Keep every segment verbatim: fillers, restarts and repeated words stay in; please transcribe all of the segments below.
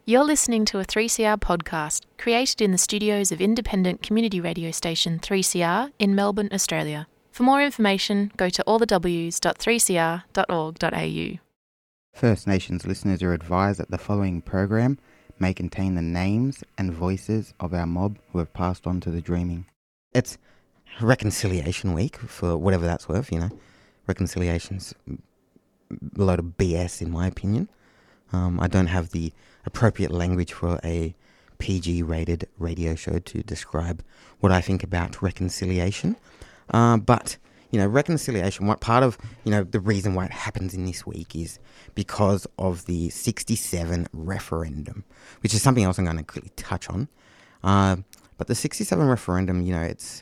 You're listening to a three C R podcast created in the studios of independent community radio station three C R in Melbourne, Australia. For more information, go to all the w s dot three c r dot org dot a u. First Nations listeners are advised that the following program may contain the names and voices of our mob who have passed on to the dreaming. It's Reconciliation Week, for whatever that's worth, you know. Reconciliation's a load of B S in my opinion. Um, I don't have the appropriate language for a P G-rated radio show to describe what I think about reconciliation. Uh, but, you know, reconciliation, what part of, you know, the reason why it happens in this week is because of the sixty-seven referendum, which is something else I'm going to quickly touch on. Uh, but the sixty-seven referendum, you know, it's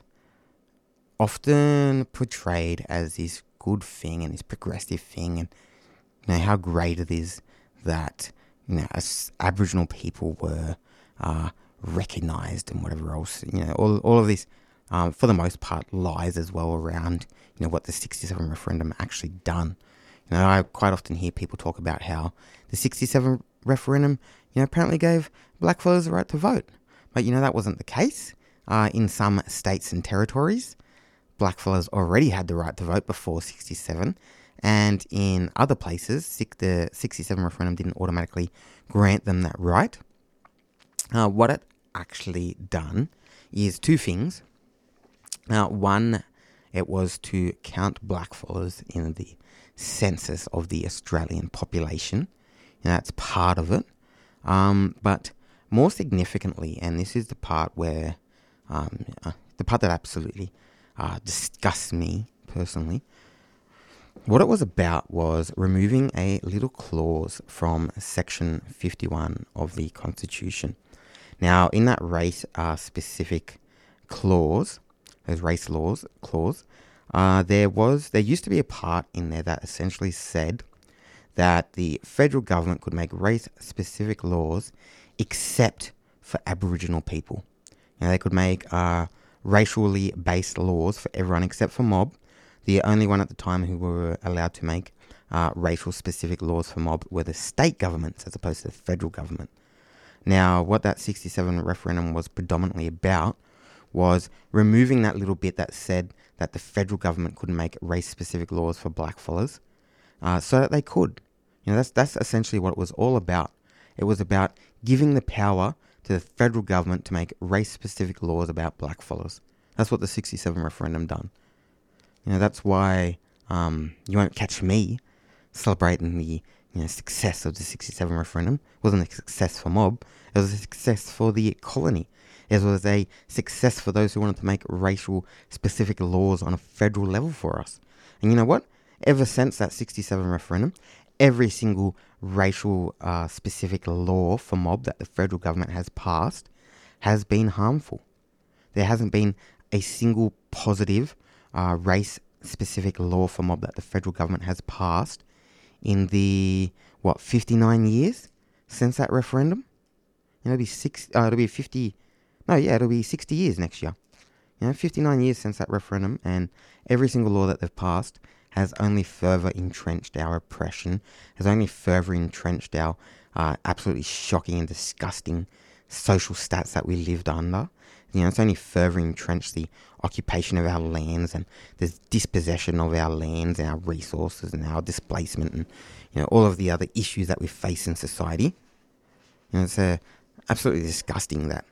often portrayed as this good thing and this progressive thing, and, you know, how great it is that, you know, as Aboriginal people were uh, recognised and whatever else. You know, all all of this, um, for the most part, lies as well around, you know, what the sixty-seven referendum actually done. You know, I quite often hear people talk about how the sixty-seven referendum, you know, apparently gave blackfellas the right to vote. But, you know, that wasn't the case. Uh, in some states and territories, blackfellas already had the right to vote before sixty-seven. And in other places, the sixty-seven referendum didn't automatically grant them that right. Uh, what it actually done is two things. Uh, one, it was to count blackfellas in the census of the Australian population. And that's part of it. Um, but more significantly, and this is the part where, um, uh, the part that absolutely uh, disgusts me personally, what it was about was removing a little clause from Section fifty-one of the Constitution. Now, in that race-specific uh, clause, those race laws clause, uh, there was there used to be a part in there that essentially said that the federal government could make race-specific laws except for Aboriginal people. Now, they could make uh, racially based laws for everyone except for mob. The only one at the time who were allowed to make uh, racial-specific laws for mob were the state governments as opposed to the federal government. Now, what that sixty-seven referendum was predominantly about was removing that little bit that said that the federal government couldn't make race-specific laws for blackfellas, uh, so that they could. You know, that's that's essentially what it was all about. It was about giving the power to the federal government to make race-specific laws about blackfellas. That's what the sixty-seven referendum done. You know, that's why um, you won't catch me celebrating the, you know, success of the sixty-seven referendum. It wasn't a success for mob. It was a success for the colony. It was a success for those who wanted to make racial-specific laws on a federal level for us. And you know what? Ever since that sixty-seven referendum, every single racial-specific uh, law for mob that the federal government has passed has been harmful. There hasn't been a single positive Uh, race-specific law for mob that the federal government has passed in the, what, fifty-nine years since that referendum? You know, it'll be six, uh, it'll be fifty, no, yeah, it'll be sixty years next year. You know, fifty-nine years since that referendum, and every single law that they've passed has only further entrenched our oppression, has only further entrenched our uh, absolutely shocking and disgusting social stats that we lived under. You know, it's only further entrenched the occupation of our lands and the dispossession of our lands and our resources and our displacement and, you know, all of the other issues that we face in society. You know, it's uh, absolutely disgusting that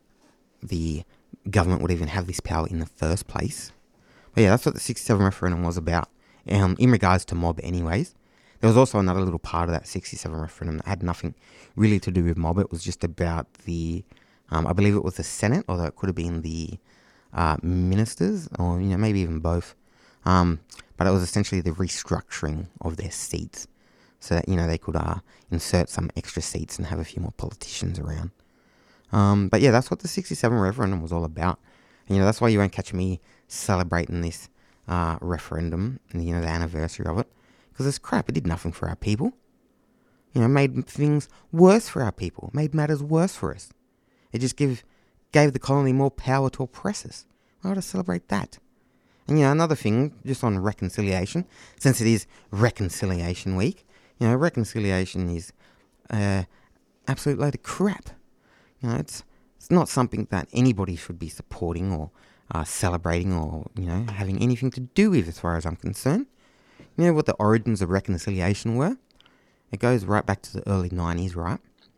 the government would even have this power in the first place. But yeah, that's what the sixty-seven referendum was about, um, in regards to mob anyways. There was also another little part of that sixty-seven referendum that had nothing really to do with mob. It was just about the, um, I believe it was the Senate, although it could have been the uh, ministers, or, you know, maybe even both. Um, but it was essentially the restructuring of their seats so that, you know, they could uh, insert some extra seats and have a few more politicians around. Um, but yeah, that's what the sixty-seven referendum was all about. And, you know, that's why you won't catch me celebrating this uh, referendum and, you know, the anniversary of it. Because it's crap. It did nothing for our people. You know, made things worse for our people. Made matters worse for us. It just give, gave the colony more power to oppress us. Why would I celebrate that? And, you know, another thing, just on reconciliation, since it is Reconciliation Week, you know, reconciliation is uh, absolute load of crap. You know, it's it's not something that anybody should be supporting or uh, celebrating or, you know, having anything to do with as far as I'm concerned. You know what the origins of reconciliation were? It goes right back to the early nineties, right?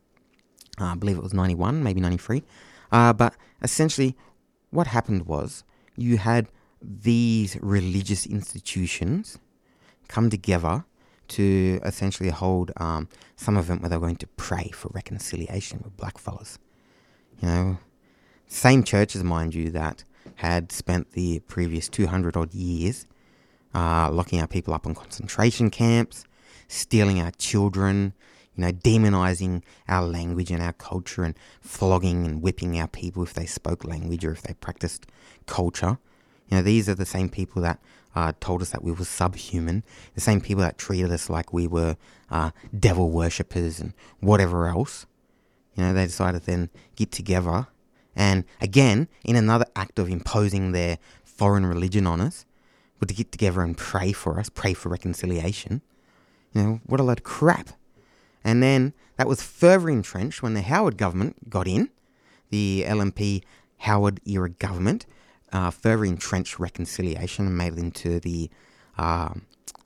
Uh, I believe it was ninety-one, maybe ninety-three. Uh, but essentially what happened was you had these religious institutions come together to essentially hold um, some event where they're going to pray for reconciliation with blackfellas. You know, same churches, mind you, that had spent the previous two hundred odd years uh, locking our people up in concentration camps, stealing our children, you know, demonizing our language and our culture, and flogging and whipping our people if they spoke language or if they practiced culture. You know, these are the same people that uh, told us that we were subhuman, the same people that treated us like we were uh, devil worshippers and whatever else. You know, they decided to then get together and, again, in another act of imposing their foreign religion on us, were to get together and pray for us, pray for reconciliation. You know, what a load of crap. And then that was further entrenched when the Howard government got in, the L M P Howard era government, uh, further entrenched reconciliation and made it into the, uh,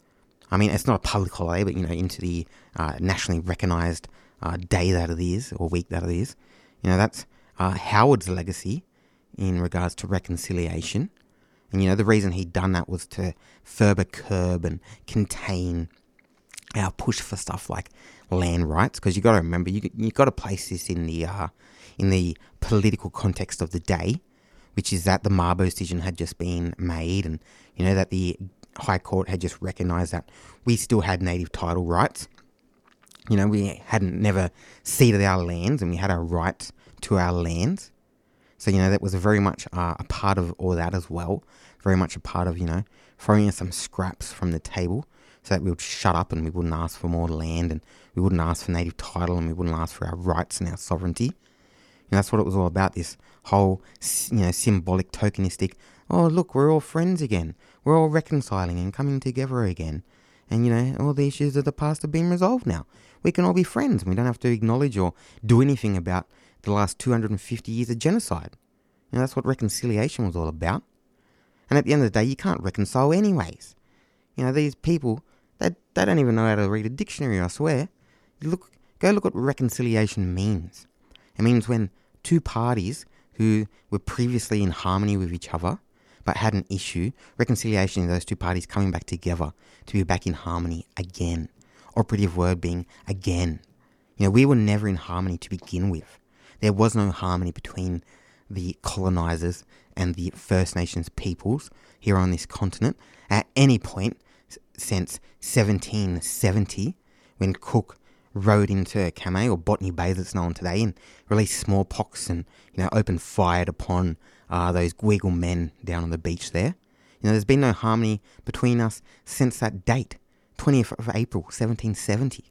I mean, it's not a public holiday, but, you know, into the uh, nationally recognised uh, day that it is, or week that it is. You know, that's uh, Howard's legacy in regards to reconciliation. And, you know, the reason he'd done that was to further curb and contain our push for stuff like land rights, because you got to remember, you you got to place this in the uh, in the political context of the day, which is that the Mabo decision had just been made, and you know that the High Court had just recognised that we still had native title rights. You know, we hadn't never ceded our lands, and we had our rights to our lands. So you know that was very much uh, a part of all that as well. Very much a part of, you know, throwing in some scraps from the table, so that we would shut up and we wouldn't ask for more land, and we wouldn't ask for native title, and we wouldn't ask for our rights and our sovereignty. You know, that's what it was all about, this whole, you know, symbolic, tokenistic, oh, look, we're all friends again. We're all reconciling and coming together again. And, you know, all the issues of the past have been resolved now. We can all be friends. We don't have to acknowledge or do anything about the last two hundred fifty years of genocide. You know, that's what reconciliation was all about. And at the end of the day, you can't reconcile anyways. You know, these people, they, they don't even know how to read a dictionary, I swear. You look, go look at what reconciliation means. It means when two parties who were previously in harmony with each other but had an issue, reconciliation is those two parties coming back together to be back in harmony again. Operative word being again. You know, we were never in harmony to begin with. There was no harmony between the colonizers and the First Nations peoples here on this continent at any point since seventeen seventy, when Cook rode into Kamay, or Botany Bay as it's known today, and released smallpox and, you know, opened fire upon uh, those Gweagal men down on the beach there. You know, there's been no harmony between us since that date, twentieth of April, seventeen seventy.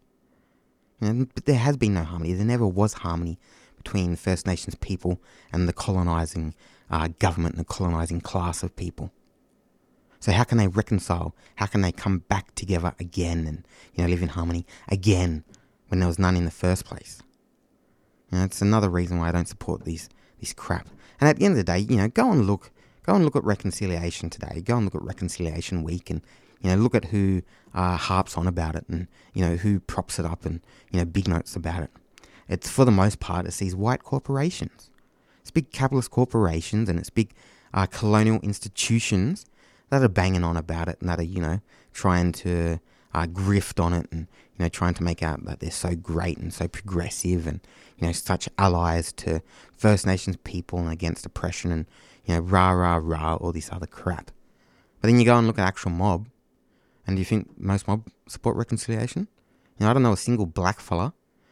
You know, but there has been no harmony. There never was harmony between First Nations people and the colonising uh, government and the colonising class of people. So how can they reconcile? How can they come back together again and, you know, live in harmony again when there was none in the first place? You know, it's another reason why I don't support these this crap. And at the end of the day, you know, go and look, go and look at reconciliation today. Go and look at Reconciliation Week, and, you know, look at who uh, harps on about it, and, you know, who props it up, and, you know, big notes about it. It's, for the most part, it's these white corporations. It's big capitalist corporations, and it's big uh, colonial institutions that are banging on about it, and that are, you know, trying to uh, grift on it, and, you know, trying to make out that they're so great and so progressive, and, you know, such allies to First Nations people and against oppression, and, you know, rah, rah, rah, all this other crap. But then you go and look at actual mob, and do you think most mob support reconciliation? You know, I don't know a single black fella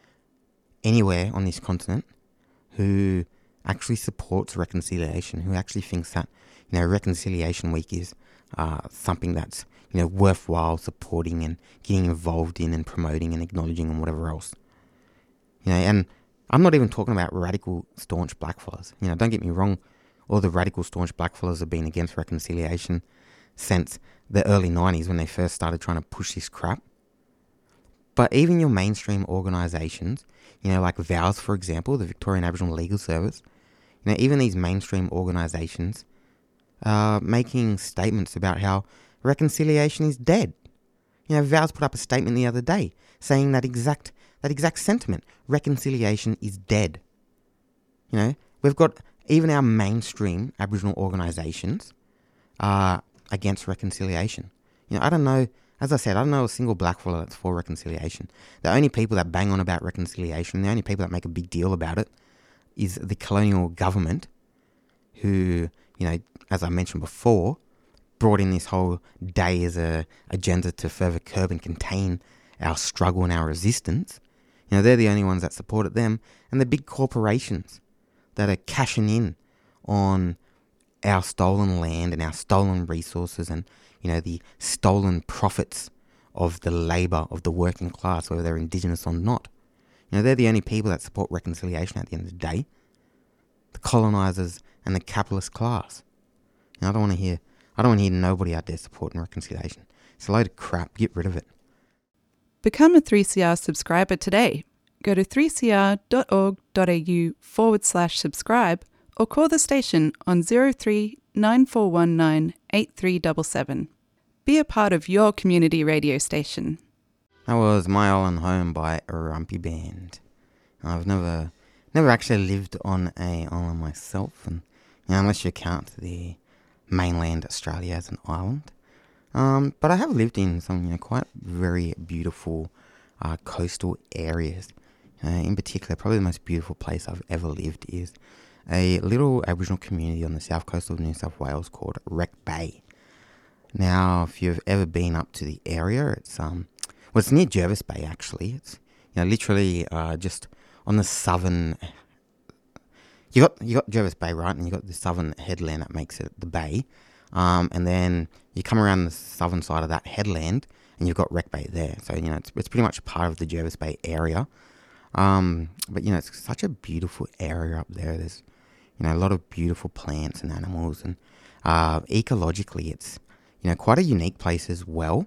anywhere on this continent who actually supports reconciliation, who actually thinks that, you know, Reconciliation Week is uh, something that's, you know, worthwhile supporting and getting involved in and promoting and acknowledging and whatever else. You know, and I'm not even talking about radical, staunch blackfellas. You know, don't get me wrong, all the radical, staunch blackfellas have been against reconciliation since the early nineties when they first started trying to push this crap. But even your mainstream organisations, you know, like VALS, for example, the Victorian Aboriginal Legal Service, you know, even these mainstream organisations are making statements about how reconciliation is dead. You know, VALS put up a statement the other day saying that exact that exact sentiment. Reconciliation is dead. You know, we've got even our mainstream Aboriginal organisations are against reconciliation. You know, I don't know, as I said, I don't know a single blackfellow that's for reconciliation. The only people that bang on about reconciliation, the only people that make a big deal about it, is the colonial government who, you know, as I mentioned before, brought in this whole day as a agenda to further curb and contain our struggle and our resistance. You know, they're the only ones that supported them, and the big corporations that are cashing in on our stolen land and our stolen resources and, you know, the stolen profits of the labour of the working class, whether they're Indigenous or not. You know, they're the only people that support reconciliation at the end of the day. The colonisers and the capitalist class. You know, I don't want to hear, I don't want to hear nobody out there supporting reconciliation. It's a load of crap. Get rid of it. Become a three C R subscriber today. Go to three c r dot org dot a u forward slash subscribe or call the station on zero three nine four one nine eight three seven seven. Be a part of your community radio station. That was My Island Home by Rumpy Band. I've never never actually lived on a island myself, and you know, unless you count the mainland Australia as an island. Um, but I have lived in some, you know, quite very beautiful uh, coastal areas. Uh, in particular, probably the most beautiful place I've ever lived is a little Aboriginal community on the south coast of New South Wales called Wreck Bay. Now, if you've ever been up to the area, it's um, well, it's near Jervis Bay actually. It's, you know, literally uh, just on the southern. You got you got Jervis Bay, right, and you got the southern headland that makes it the bay, um, and then you come around the southern side of that headland, and you've got Wreck Bay there. So you know it's it's pretty much part of the Jervis Bay area. Um, but you know it's such a beautiful area up there. There's you know a lot of beautiful plants and animals, and uh, ecologically it's you know quite a unique place as well.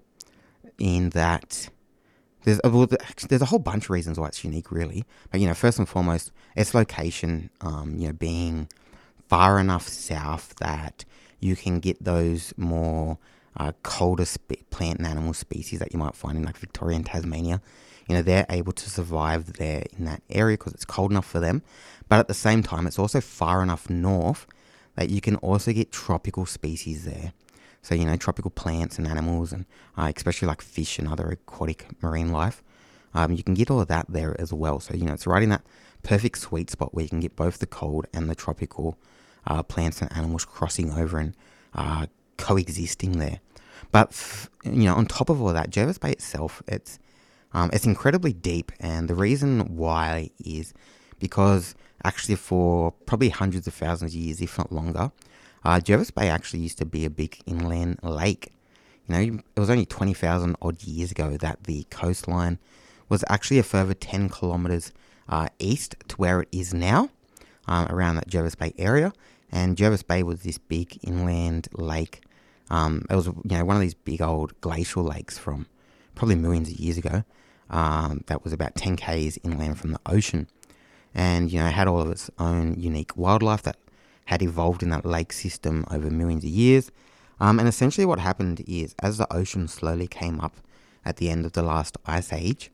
In that there's a, well, there's a whole bunch of reasons why it's unique, really. But you know first and foremost, its location, um, you know being far enough south that you can get those more uh, colder spe- plant and animal species that you might find in like Victoria and Tasmania. You know, they're able to survive there in that area because it's cold enough for them. But at the same time, it's also far enough north that you can also get tropical species there. So, you know, tropical plants and animals, and uh, especially like fish and other aquatic marine life. Um, you can get all of that there as well. So, you know, it's right in that perfect sweet spot where you can get both the cold and the tropical uh, plants and animals crossing over and uh, coexisting there. But, f- you know, on top of all that, Jervis Bay itself, it's Um, it's incredibly deep, and the reason why is because actually for probably hundreds of thousands of years, if not longer, uh, Jervis Bay actually used to be a big inland lake. You know, it was only twenty thousand odd years ago that the coastline was actually a further ten kilometres uh, east to where it is now, um, around that Jervis Bay area. And Jervis Bay was this big inland lake. Um, it was, you know, one of these big old glacial lakes from probably millions of years ago. Um, that was about ten kays inland from the ocean, and you know had all of its own unique wildlife that had evolved in that lake system over millions of years. Um, and essentially, what happened is, as the ocean slowly came up at the end of the last ice age,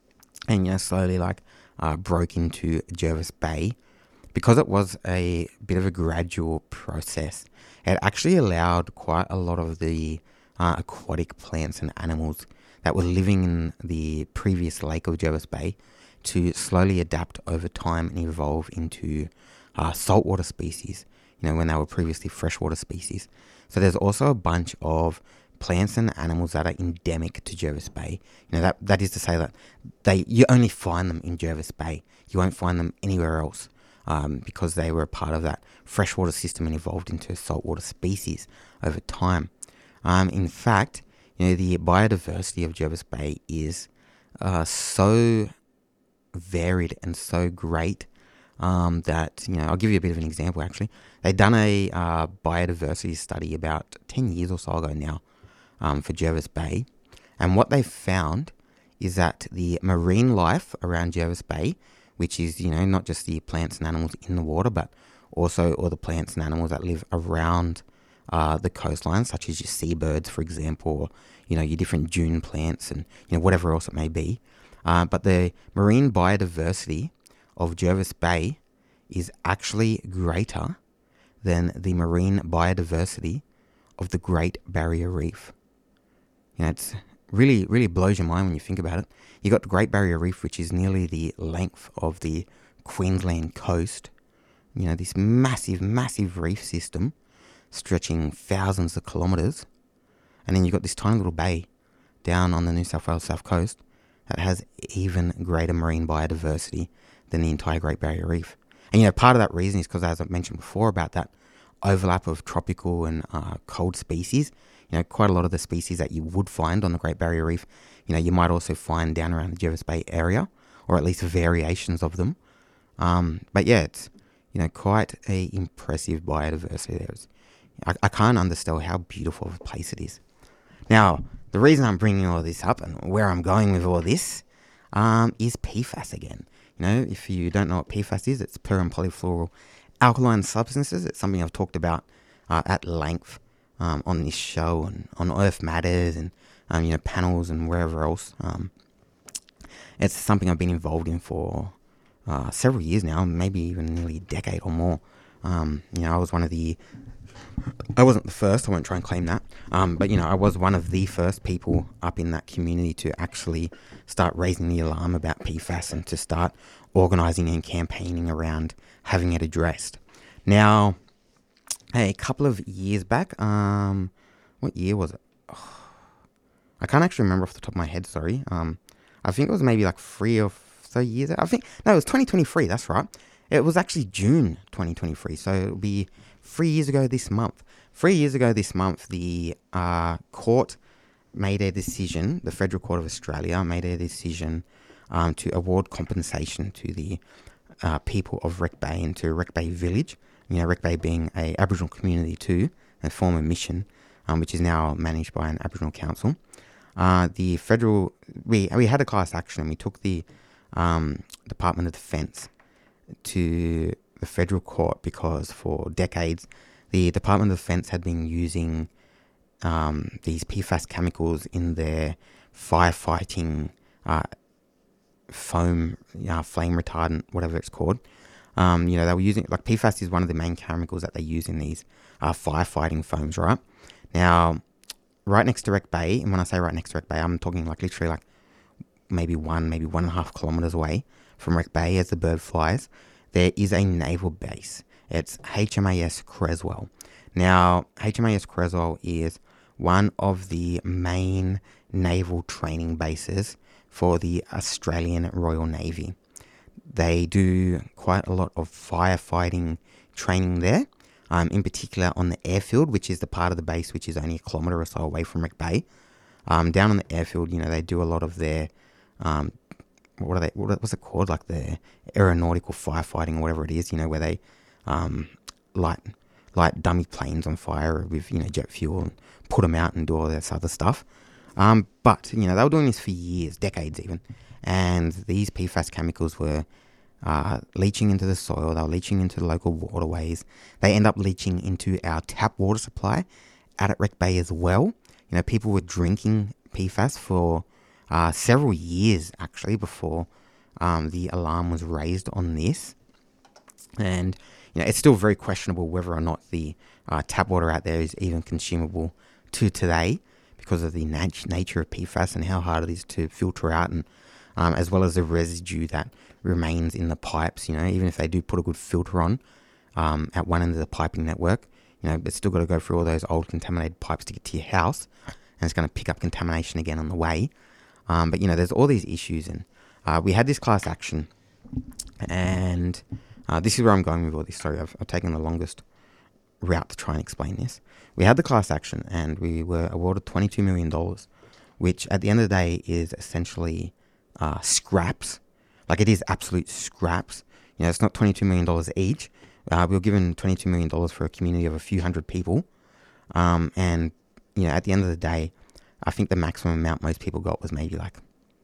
and you know slowly like uh, broke into Jervis Bay, because it was a bit of a gradual process, it actually allowed quite a lot of the uh, aquatic plants and animals that were living in the previous lake of Jervis Bay to slowly adapt over time and evolve into uh, saltwater species, you know, when they were previously freshwater species. So there's also a bunch of plants and animals that are endemic to Jervis Bay. You know, that that is to say that they you only find them in Jervis Bay. You won't find them anywhere else, um, because they were a part of that freshwater system and evolved into saltwater species over time. Um, in fact, you know, the biodiversity of Jervis Bay is uh, so varied and so great um, that, you know, I'll give you a bit of an example, actually. They've done a uh, biodiversity study about ten years or so ago now um, for Jervis Bay. And what they found is that the marine life around Jervis Bay, which is, you know, not just the plants and animals in the water, but also all the plants and animals that live around uh, the coastline, such as your seabirds, for example, or, you know, your different dune plants and, you know, whatever else it may be. Uh, but the marine biodiversity of Jervis Bay is actually greater than the marine biodiversity of the Great Barrier Reef. You know, it's really, really blows your mind when you think about it. You got the Great Barrier Reef, which is nearly the length of the Queensland coast. You know, this massive, massive reef system stretching thousands of kilometres. And then you've got this tiny little bay down on the New South Wales south coast that has even greater marine biodiversity than the entire Great Barrier Reef. And, you know, part of that reason is because, as I mentioned before, about that overlap of tropical and uh, cold species. You know, quite a lot of the species that you would find on the Great Barrier Reef, you know, you might also find down around the Jervis Bay area, or at least variations of them. Um, but yeah, it's, you know, quite a impressive biodiversity there. I, I can't understand how beautiful of a place it is. Now, the reason I'm bringing all this up and where I'm going with all this um, is P FAS again. You know, if you don't know what P FAS is, it's per and polyfluoral alkaline substances. It's something I've talked about uh, at length um, on this show and on Earth Matters and, um, you know, panels and wherever else. Um, it's something I've been involved in for uh, several years now, maybe even nearly a decade or more. Um, you know, I was one of the... I wasn't the first, I won't try and claim that, um, but, you know, I was one of the first people up in that community to actually start raising the alarm about P FAS and to start organising and campaigning around having it addressed. Now, a couple of years back, um, what year was it? Oh, I can't actually remember off the top of my head, sorry. Um, I think it was maybe like three or so years, I think, no, it was twenty twenty-three, that's right. It was actually June twenty twenty-three, so it'll be three years ago this month. Three years ago this month, the uh, court made a decision, the Federal Court of Australia made a decision um, to award compensation to the uh, people of Wreck Bay and to Wreck Bay Village. You know, Wreck Bay being a Aboriginal community too, a former mission, um, which is now managed by an Aboriginal council. Uh, the federal, we we had a class action and we took the um, Department of Defence to the federal court because for decades the Department of Defence had been using um, these P FAS chemicals in their firefighting uh, foam, uh, flame retardant, whatever it's called. Um, you know, they were using, like P FAS is one of the main chemicals that they use in these uh, firefighting foams, right? Now, right next to Wreck Bay, and when I say right next to Wreck Bay, I'm talking like literally like maybe one, maybe one and a half kilometres away from Wreck Bay as the bird flies, there is a naval base. It's H M A S Creswell. Now, H M A S Creswell is one of the main naval training bases for the Australian Royal Navy. They do quite a lot of firefighting training there, um, in particular on the airfield, which is the part of the base which is only a kilometre or so away from Wreck Bay. Um, down on the airfield, you know, they do a lot of their... Um, what are they, what was it called, like the aeronautical firefighting or whatever it is, you know, where they um, light light dummy planes on fire with, you know, jet fuel and put them out and do all this other stuff. Um, but, you know, they were doing this for years, decades even, and these P FAS chemicals were uh, leaching into the soil, they were leaching into the local waterways, they end up leaching into our tap water supply out at Wreck Bay as well. You know, people were drinking P FAS for Uh, several years actually before um, the alarm was raised on this, and you know it's still very questionable whether or not the uh, tap water out there is even consumable to today because of the nat- nature of P FAS and how hard it is to filter out, and um, as well as the residue that remains in the pipes. You know, even if they do put a good filter on um, at one end of the piping network, you know, it's still got to go through all those old contaminated pipes to get to your house, and it's going to pick up contamination again on the way. Um, but, you know, there's all these issues, and uh, we had this class action, and uh, this is where I'm going with all this. Sorry, I've, I've taken the longest route to try and explain this. We had the class action, and we were awarded twenty-two million dollars, which at the end of the day is essentially uh, scraps. Like, it is absolute scraps. You know, it's not twenty-two million dollars each. Uh, we were given twenty-two million dollars for a community of a few hundred people, um, and, you know, at the end of the day, I think the maximum amount most people got was maybe like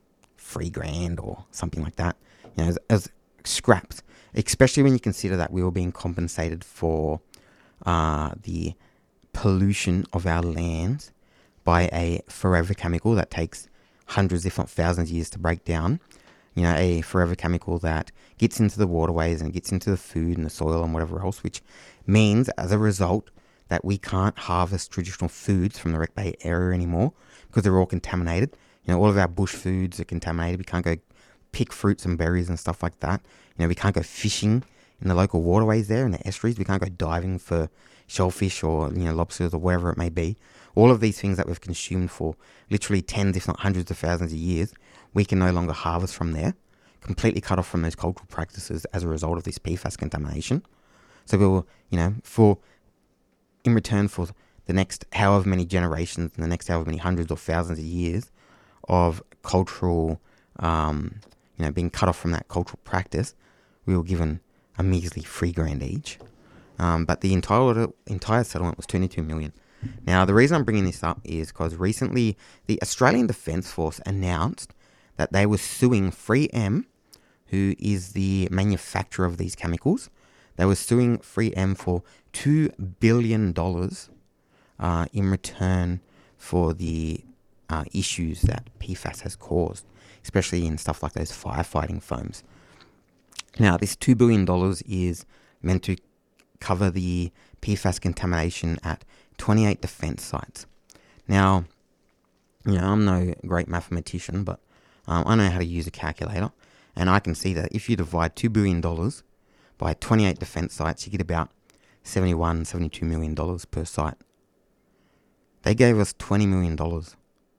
three grand or something like that, you know, as, as scraps, especially when you consider that we were being compensated for uh, the pollution of our lands by a forever chemical that takes hundreds, if not thousands of years to break down. You know, a forever chemical that gets into the waterways and gets into the food and the soil and whatever else, which means as a result that we can't harvest traditional foods from the Wreck Bay area anymore because they're all contaminated. You know, all of our bush foods are contaminated. We can't go pick fruits and berries and stuff like that. You know, we can't go fishing in the local waterways there, in the estuaries. We can't go diving for shellfish or, you know, lobsters or whatever it may be. All of these things that we've consumed for literally tens, if not hundreds of thousands of years, we can no longer harvest from there, completely cut off from those cultural practices as a result of this P FAS contamination. So we will, you know, for, in return for the next however many generations and the next however many hundreds or thousands of years of cultural, um, you know, being cut off from that cultural practice, we were given a measly three grand each. Um, but the entire entire settlement was twenty-two million. Now, the reason I'm bringing this up is because recently the Australian Defence Force announced that they were suing three M, who is the manufacturer of these chemicals. They were suing three M for two billion dollars uh, in return for the uh, issues that P FAS has caused, especially in stuff like those firefighting foams. Now, this two billion dollars is meant to cover the P FAS contamination at twenty-eight defence sites. Now, you know, I'm no great mathematician, but um, I know how to use a calculator, and I can see that if you divide two billion dollars by twenty-eight defence sites, you get about seventy-one, seventy-two million dollars per site. They gave us twenty million dollars.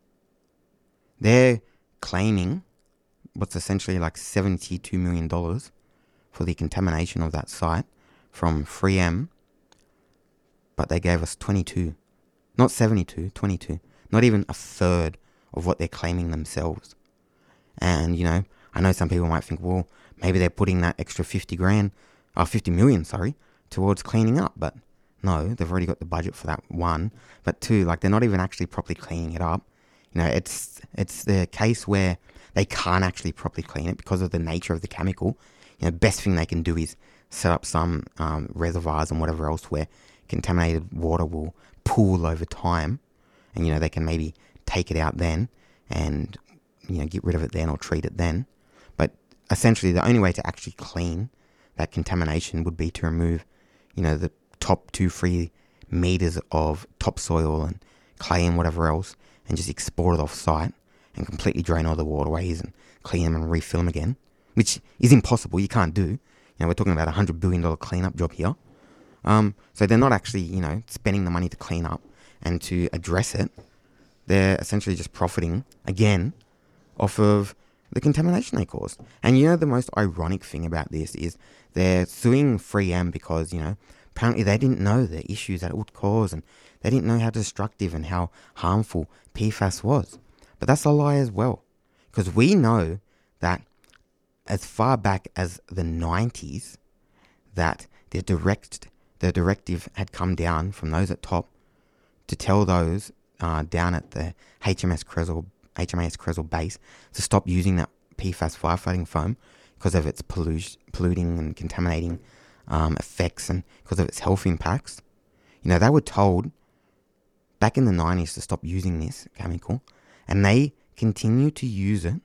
They're claiming what's essentially like seventy-two million dollars for the contamination of that site from three M, but they gave us twenty-two. Not seventy-two, twenty-two. Not even a third of what they're claiming themselves. And, you know, I know some people might think, well, maybe they're putting that extra fifty grand, or fifty million, sorry, towards cleaning up. But no, they've already got the budget for that, one. But two, like, they're not even actually properly cleaning it up. You know, it's it's the case where they can't actually properly clean it because of the nature of the chemical. You know, best thing they can do is set up some um, reservoirs and whatever else where contaminated water will pool over time, and, you know, they can maybe take it out then and, you know, get rid of it then or treat it then. But essentially the only way to actually clean that contamination would be to remove, you know, the top two, three meters of topsoil and clay and whatever else, and just export it off site and completely drain all the waterways and clean them and refill them again, which is impossible. You can't do. You know, we're talking about a hundred billion dollar cleanup job here. Um, so they're not actually, you know, spending the money to clean up and to address it. They're essentially just profiting again off of the contamination they caused. And, you know, the most ironic thing about this is they're suing three M because, you know, apparently they didn't know the issues that it would cause, and they didn't know how destructive and how harmful P FAS was. But that's a lie as well, because we know that as far back as the nineties, that the direct the directive had come down from those at top to tell those uh, down at the H M S Creswell, H M A S Creswell base to stop using that P FAS firefighting foam because of its pollu- polluting and contaminating um, effects and because of its health impacts. You know, they were told back in the nineties to stop using this chemical, and they continue to use it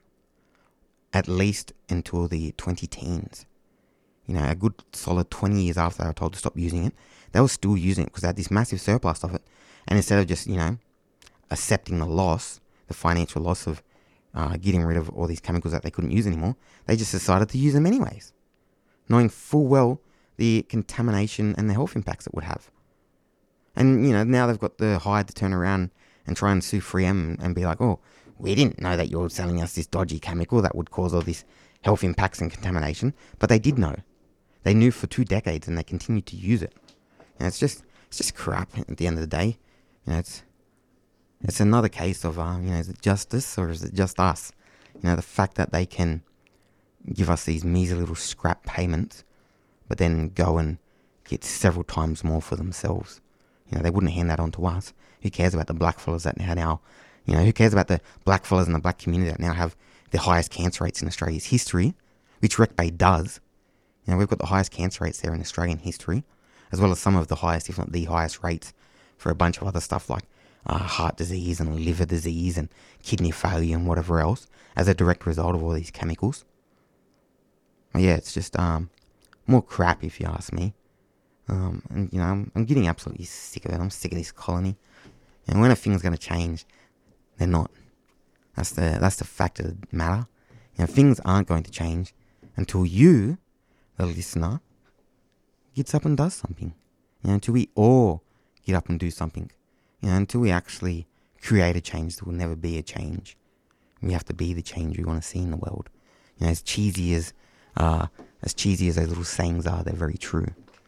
at least until the twenty teens. You know, a good solid twenty years after they were told to stop using it, they were still using it because they had this massive surplus of it. And instead of just, you know, accepting the loss, the financial loss of uh, getting rid of all these chemicals that they couldn't use anymore, they just decided to use them anyways, knowing full well the contamination and the health impacts it would have. And, you know, now they've got the hide to turn around and try and sue three M and be like, oh, we didn't know that you're selling us this dodgy chemical that would cause all this health impacts and contamination. But they did know. They knew for two decades and they continued to use it. And it's just it's just crap at the end of the day. You know, it's it's another case of, uh, you know, is it justice or is it just us? You know, the fact that they can give us these measly little scrap payments, but then go and get several times more for themselves. You know, they wouldn't hand that on to us. Who cares about the black fellas that now, you know, who cares about the black fellas in the black community that now have the highest cancer rates in Australia's history, which Wreck Bay does. You know, we've got the highest cancer rates there in Australian history, as well as some of the highest, if not the highest rates for a bunch of other stuff like uh, heart disease and liver disease and kidney failure and whatever else as a direct result of all these chemicals. But yeah, it's just um, more crap if you ask me. Um, and, you know, I'm, I'm getting absolutely sick of it. I'm sick of this colony. And when a thing's going to change, they're not. That's the that's the fact of the matter. You know, things aren't going to change until you, the listener, gets up and does something. You know, until we all get up and do something. You know, until we actually create a change, there will never be a change. We have to be the change we want to see in the world. You know, as cheesy as uh, as cheesy as those little sayings are, they're very true.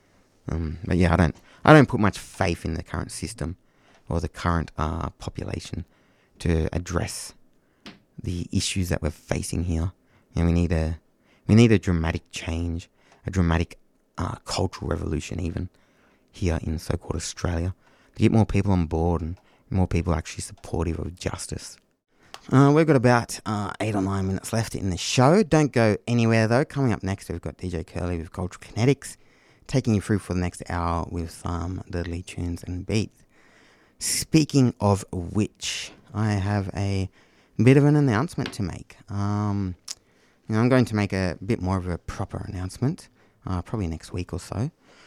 Um, but yeah, I don't I don't put much faith in the current system or the current uh, population to address the issues that we're facing here. And we need a we need a dramatic change, a dramatic uh, cultural revolution even here in so-called Australia to get more people on board and more people actually supportive of justice. Uh, we've got about uh, eight or nine minutes left in the show. Don't go anywhere though. Coming up next, we've got D J Curly with Cultural Kinetics, taking you through for the next hour with some deadly tunes and beats. Speaking of which, I have a bit of an announcement to make. Um, you know, I'm going to make a bit more of a proper announcement, uh, probably next week or so.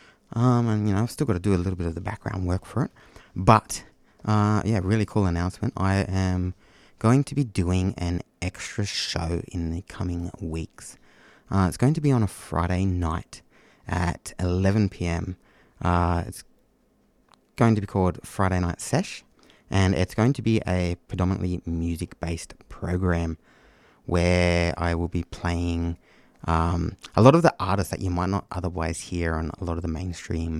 Um, and, you know, I've still got to do a little bit of the background work for it. But, uh, yeah, really cool announcement. I am going to be doing an extra show in the coming weeks. Uh, it's going to be on a Friday night at eleven p.m. Uh, it's going to be called Friday Night Sesh. And it's going to be a predominantly music-based program where I will be playing um, a lot of the artists that you might not otherwise hear on a lot of the mainstream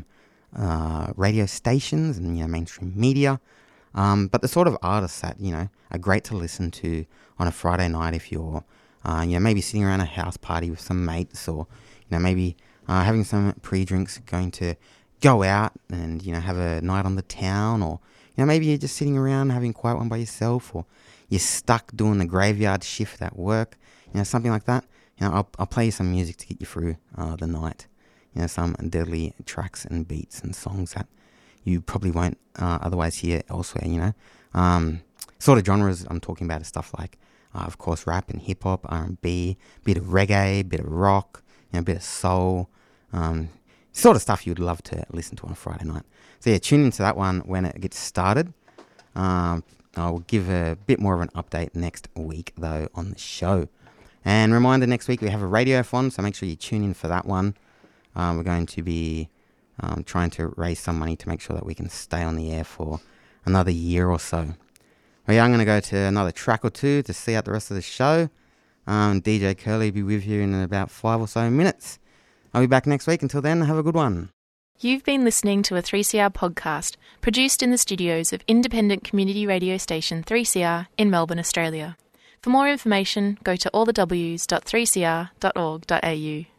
uh, radio stations and, you know, mainstream media. Um, but the sort of artists that, you know, are great to listen to on a Friday night if you're, uh, you know, maybe sitting around a house party with some mates or, you know, maybe uh, having some pre-drinks, going to go out and, you know, have a night on the town, or, you know, maybe you're just sitting around having a quiet one by yourself, or you're stuck doing the graveyard shift at work, you know, something like that. You know, I'll, I'll play you some music to get you through uh, the night. You know, some deadly tracks and beats and songs that you probably won't uh, otherwise hear elsewhere, you know. Um, sort of genres I'm talking about is stuff like, uh, of course, rap and hip-hop, R and B, bit of reggae, bit of rock, you know, a bit of soul, um, sort of stuff you'd love to listen to on a Friday night. So yeah, tune into that one when it gets started. Um, I'll give a bit more of an update next week, though, on the show. And reminder, next week we have a radiothon, so make sure you tune in for that one. Um, we're going to be um, trying to raise some money to make sure that we can stay on the air for another year or so. Well, yeah, I'm going to go to another track or two to see out the rest of the show. Um, D J Curly will be with you in about five or so minutes. I'll be back next week. Until then, have a good one. You've been listening to a three C R podcast produced in the studios of independent community radio station three C R in Melbourne, Australia. For more information, go to all the w s dot three c r dot org dot a u.